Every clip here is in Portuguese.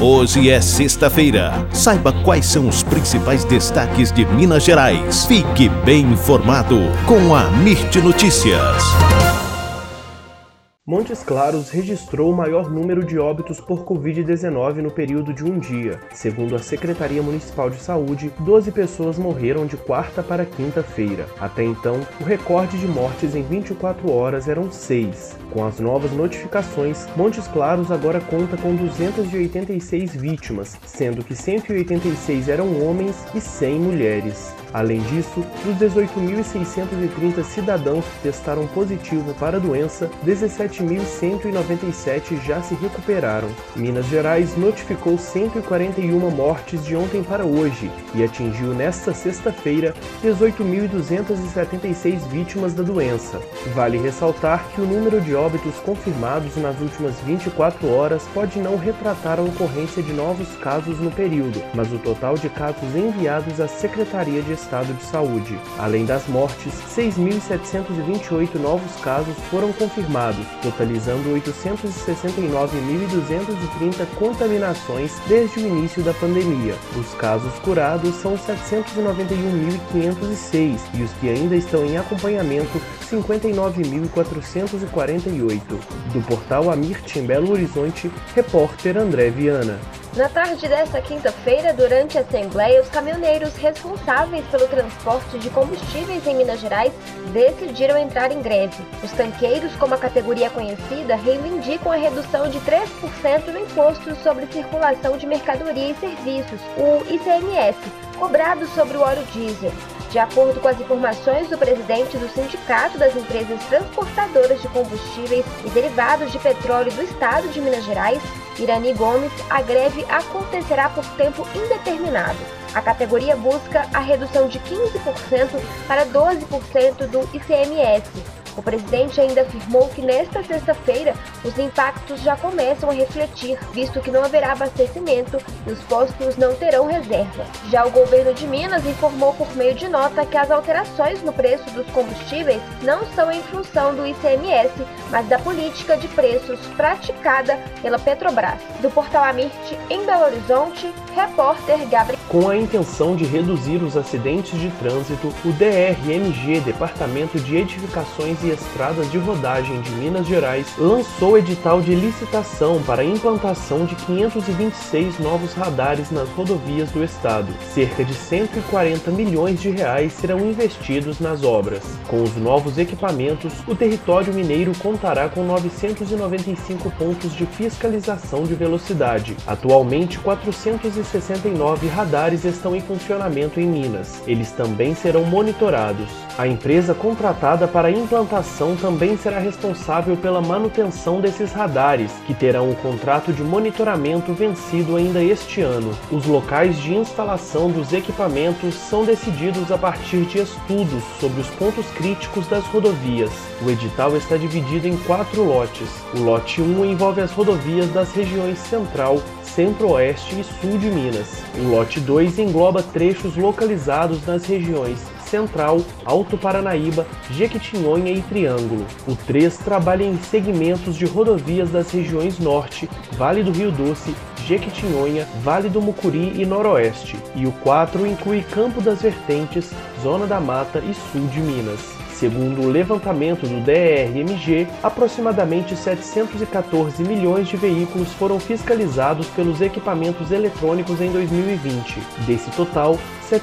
Hoje é sexta-feira. Saiba quais são os principais destaques de Minas Gerais. Fique bem informado com a Mirte Notícias. Montes Claros registrou o maior número de óbitos por Covid-19 no período de um dia. Segundo a Secretaria Municipal de Saúde, 12 pessoas morreram de quarta para quinta-feira. Até então, o recorde de mortes em 24 horas eram 6. Com as novas notificações, Montes Claros agora conta com 286 vítimas, sendo que 186 eram homens e 100 mulheres. Além disso, dos 18.630 cidadãos que testaram positivo para a doença, 17.197 já se recuperaram. Minas Gerais notificou 141 mortes de ontem para hoje e atingiu nesta sexta-feira 18.276 vítimas da doença. Vale ressaltar que o número de óbitos confirmados nas últimas 24 horas pode não retratar a ocorrência de novos casos no período, mas o total de casos enviados à Secretaria de Estado de Saúde. Além das mortes, 6.728 novos casos foram confirmados, totalizando 869.230 contaminações desde o início da pandemia. Os casos curados são 791.506 e os que ainda estão em acompanhamento, 59.448. Do portal Amirte em Belo Horizonte, repórter André Viana. Na tarde desta quinta-feira, durante a Assembleia, os caminhoneiros responsáveis pelo transporte de combustíveis em Minas Gerais decidiram entrar em greve. Os tanqueiros, como a categoria conhecida, reivindicam a redução de 3% no Imposto sobre Circulação de Mercadoria e Serviços, o ICMS, cobrado sobre o óleo diesel. De acordo com as informações do presidente do Sindicato das Empresas Transportadoras de Combustíveis e Derivados de Petróleo do Estado de Minas Gerais, Irani Gomes, a greve acontecerá por tempo indeterminado. A categoria busca a redução de 15% para 12% do ICMS. O presidente ainda afirmou que nesta sexta-feira os impactos já começam a refletir, visto que não haverá abastecimento e os postos não terão reserva. Já o governo de Minas informou por meio de nota que as alterações no preço dos combustíveis não são em função do ICMS, mas da política de preços praticada pela Petrobras. Do portal Amirte, em Belo Horizonte, repórter Gabriel. Com a intenção de reduzir os acidentes de trânsito, o DRMG, Departamento de Edificações e Estradas de Rodagem de Minas Gerais, lançou edital de licitação para a implantação de 526 novos radares nas rodovias do estado. Cerca de 140 milhões de reais serão investidos nas obras. Com os novos equipamentos, o território mineiro contará com 995 pontos de fiscalização de velocidade. Atualmente, 469 radares estão em funcionamento em Minas. Eles também serão monitorados. A empresa contratada para a implantação também será responsável pela manutenção desses radares, que terão o contrato de monitoramento vencido ainda este ano. Os locais de instalação dos equipamentos são decididos a partir de estudos sobre os pontos críticos das rodovias. O edital está dividido em 4 lotes. O lote 1 envolve as rodovias das regiões Central, Centro-Oeste e Sul de Minas. O lote 2 engloba trechos localizados nas regiões Central, Alto Paranaíba, Jequitinhonha e Triângulo. O 3 trabalha em segmentos de rodovias das regiões Norte, Vale do Rio Doce, Jequitinhonha, Vale do Mucuri e Noroeste. E o 4 inclui Campo das Vertentes, Zona da Mata e Sul de Minas. Segundo o levantamento do DRMG, aproximadamente 714 milhões de veículos foram fiscalizados pelos equipamentos eletrônicos em 2020. Desse total,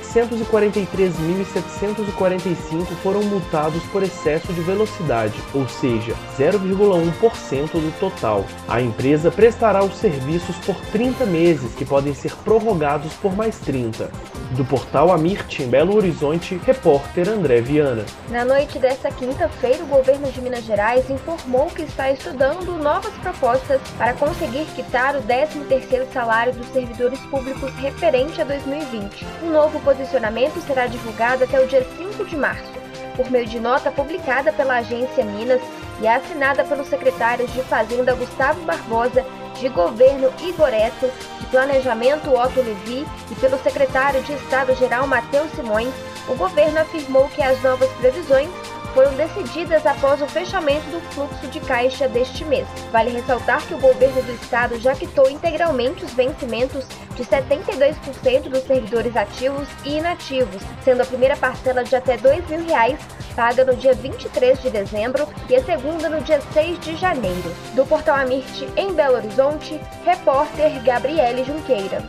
743.745 foram multados por excesso de velocidade, ou seja, 0,1% do total. A empresa prestará os serviços por 30 meses, que podem ser prorrogados por mais 30. Do portal Amirte, em Belo Horizonte, repórter André Viana. Na noite desta quinta-feira, o governo de Minas Gerais informou que está estudando novas propostas para conseguir quitar o 13º salário dos servidores públicos referente a 2020. Um novo posicionamento será divulgado até o dia 5 de março, por meio de nota publicada pela Agência Minas e assinada pelos secretários de Fazenda Gustavo Barbosa, de Governo Igor Eto, de Planejamento Otto Levi e pelo secretário de Estado-Geral Matheus Simões. O governo afirmou que as novas previsões foram decididas após o fechamento do fluxo de caixa deste mês. Vale ressaltar que o governo do estado já quitou integralmente os vencimentos de 72% dos servidores ativos e inativos, sendo a primeira parcela de até R$ 2.000 paga no dia 23 de dezembro e a segunda no dia 6 de janeiro. Do Portal Amirte, em Belo Horizonte, repórter Gabriele Junqueira.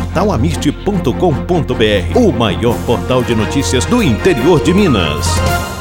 Portalamist.com.br, o maior portal de notícias do interior de Minas.